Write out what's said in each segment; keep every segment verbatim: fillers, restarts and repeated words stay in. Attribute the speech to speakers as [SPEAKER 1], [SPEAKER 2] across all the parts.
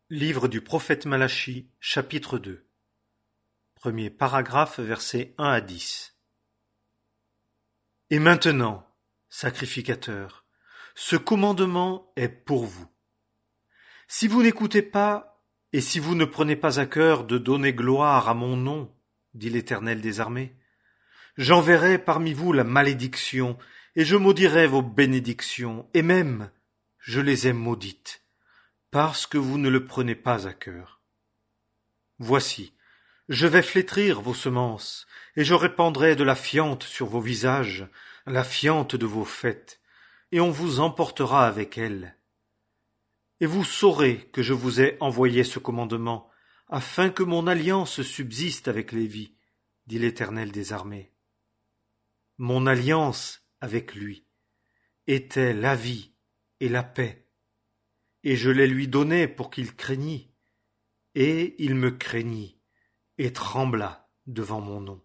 [SPEAKER 1] Livre du prophète Malachie, chapitre deux. Premier paragraphe, versets un à dix. Et maintenant, sacrificateurs, ce commandement est pour vous. Si vous n'écoutez pas, et si vous ne prenez pas à cœur de donner gloire à mon nom, dit l'Éternel des armées, j'enverrai parmi vous la malédiction, et je maudirai vos bénédictions, et même je les ai maudites, parce que vous ne le prenez pas à cœur. Voici, je vais flétrir vos semences, et je répandrai de la fiente sur vos visages, la fiente de vos fêtes, et on vous emportera avec elle. Et vous saurez que je vous ai envoyé ce commandement, afin que mon alliance subsiste avec Lévi, dit l'Éternel des armées. Mon alliance avec lui était la vie et la paix, et je les lui donnai pour qu'il craignît, et il me craignit, et trembla devant mon nom.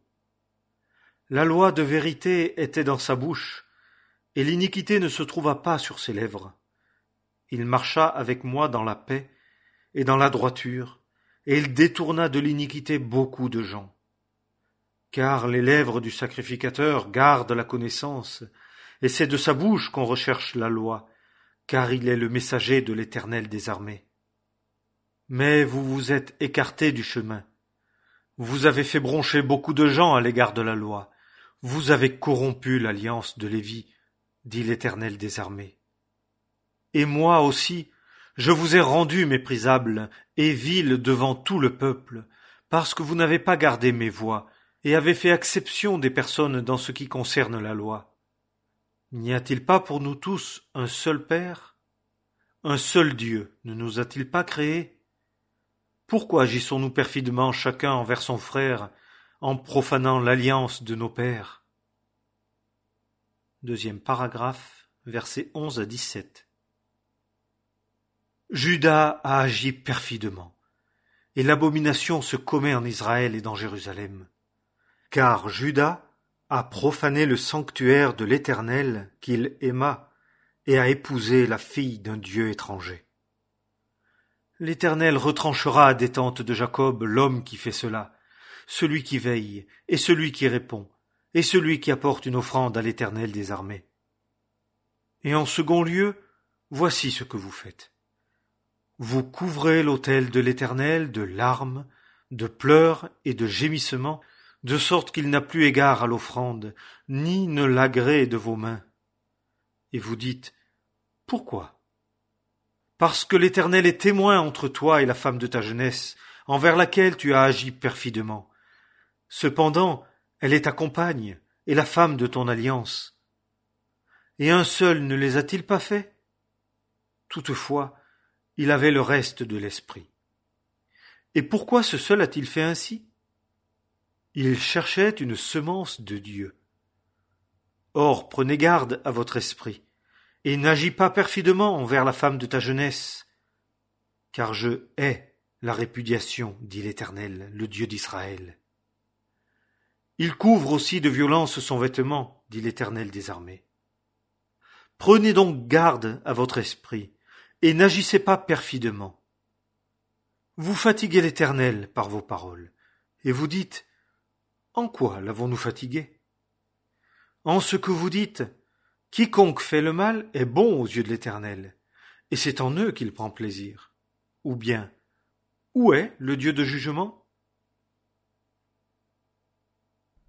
[SPEAKER 1] La loi de vérité était dans sa bouche, et l'iniquité ne se trouva pas sur ses lèvres. Il marcha avec moi dans la paix et dans la droiture, et il détourna de l'iniquité beaucoup de gens. Car les lèvres du sacrificateur gardent la connaissance, et c'est de sa bouche qu'on recherche la loi, car il est le messager de l'Éternel des armées. Mais vous vous êtes écartés du chemin. Vous avez fait broncher beaucoup de gens à l'égard de la loi. Vous avez corrompu l'alliance de Lévi, dit l'Éternel des armées. Et moi aussi, je vous ai rendu méprisable et vil devant tout le peuple, parce que vous n'avez pas gardé mes voies, et avez fait acception des personnes dans ce qui concerne la loi. N'y a-t-il pas pour nous tous un seul Père? Un seul Dieu ne nous a-t-il pas créés? Pourquoi agissons-nous perfidement chacun envers son frère, en profanant l'alliance de nos pères? Deuxième paragraphe, versets onze à dix-sept. Juda a agi perfidement, et l'abomination se commet en Israël et dans Jérusalem. Car Juda a profané le sanctuaire de l'Éternel qu'il aima, et a épousé la fille d'un Dieu étranger. L'Éternel retranchera des tentes de Jacob l'homme qui fait cela, celui qui veille, et celui qui répond, et celui qui apporte une offrande à l'Éternel des armées. Et en second lieu, voici ce que vous faites. Vous couvrez l'autel de l'Éternel de larmes, de pleurs et de gémissements, de sorte qu'il n'a plus égard à l'offrande, ni ne l'agrée de vos mains. Et vous dites, pourquoi? Parce que l'Éternel est témoin entre toi et la femme de ta jeunesse, envers laquelle tu as agi perfidement. Cependant, elle est ta compagne, et la femme de ton alliance. Et un seul ne les a-t-il pas faits? Toutefois, il avait le reste de l'esprit. Et pourquoi ce seul a-t-il fait ainsi? Il cherchait une semence de Dieu. Or, prenez garde à votre esprit, et n'agis pas perfidement envers la femme de ta jeunesse, car je hais la répudiation, dit l'Éternel, le Dieu d'Israël. Il couvre aussi de violence son vêtement, dit l'Éternel des armées. Prenez donc garde à votre esprit, et n'agissez pas perfidement. Vous fatiguez l'Éternel par vos paroles, et vous dites, en quoi l'avons-nous fatigué? En ce que vous dites, quiconque fait le mal est bon aux yeux de l'Éternel, et c'est en eux qu'il prend plaisir. Ou bien, où est le Dieu de jugement?